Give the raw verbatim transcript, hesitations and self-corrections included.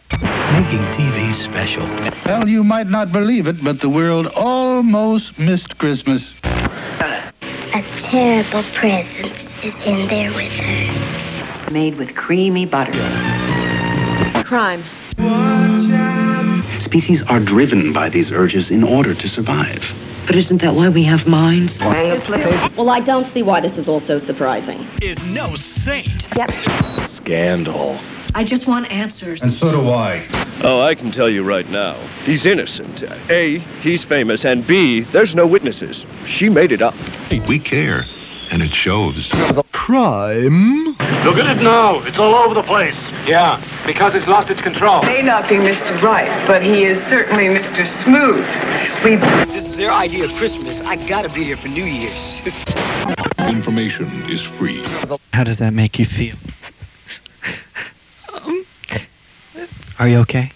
Making T V special. Well, you might not believe it, but the world almost missed Christmas. A terrible presence is in there with her. Made with creamy butter. Crime. Species are driven by these urges in order to survive. But isn't that why we have minds? Well, I don't see why this is all so surprising. Is no saint. Yep. Scandal. I just want answers. And so do I. Oh, I can tell you right now. He's innocent. A, he's famous, and B, there's no witnesses. She made it up. We care, and it shows. Crime? Look at it now. It's all over the place. Yeah, because it's lost its control. May not be Mister Right, but he is certainly Mister Smooth. We. This is their idea of Christmas. I gotta be here for New Year's. Information is free. How does that make you feel? um, are you okay?